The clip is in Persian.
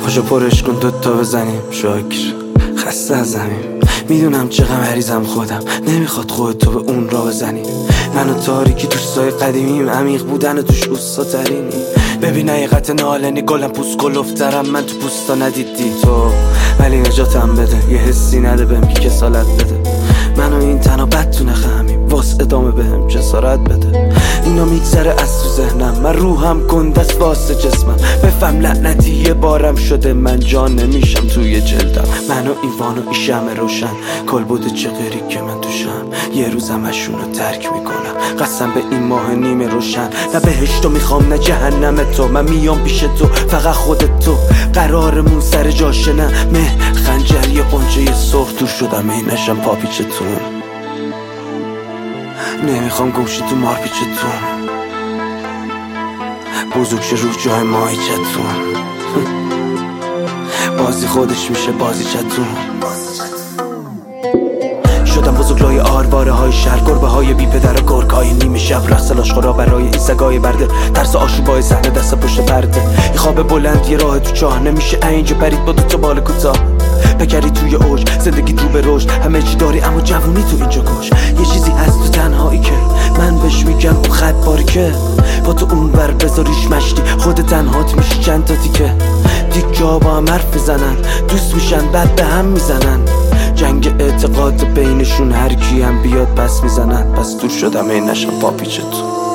پاشو پرش کن دوتا بزنیم شاکر خسته از زمین. میدونم چقدر مریضم خودم، نمیخواد خودتو به اون را بزنی. من و تاریکی دوستای قدیمیم، عمیق بودن و توش اوستا ترینی. ببین حقیقت نالنی گلم پوست گلفترم، من تو پوستا ندیدی تو، ولی نجاتم بده. یه حسی نده بهم که کسالت بده. من و این تنها بد تو نخمیم، واس ادامه بهم جسارت بده. اینا میگذره از تو ذهنم، من روحم گندست واسه جسمم. بفهم لعنتی یه بارم شده، من جان نمیشم توی جلدم. من و ایوان و این شمع روشن، کل بوده چه غیری که من توشم. یه روز همشونو ترک میکنم، قسم به این ماه نیمه روشن. نه بهشتو میخوام نه جهنم تو، من میام پیش تو فقط خودت تو. قرارمون سر جاشه نه مه خنجر یه قنچه سرخ تو شدم، ای نشم پاپیچتون. نمیخوام گمشی تو مارپیچتون، بزرگ شه رو جای ماهیچتون. بازی خودش میشه بازی چتون. شدم بزرگلای آرواره های شهر، گربه های بی پدر و گرگ های نیمه شب. رقص لاشخورا برای این سگای برده، ترس آشوبای صحنه دست پشت پرده. این خواب بلند یه راه تو چاه، نمیشه اینجا پرید با دوتا بال کوتاه. بگری توی اوج زندگی تو به رشد، همه چی داری اما جوونی تو اینجا کش. یه چیزی هست تو تنهایی که من بهش میگم اون خط باریکه. با تو اون ور بذاریش مشتی، خود تنهات میشی چند تا تیکه. دیگه با هم حرف میزنن، دوست میشن بعد به هم میزنن. جنگ اعتقاد بینشون هر کی هم بیاد پس میزنن. پس دور شدم ای نشم پاپیچتون.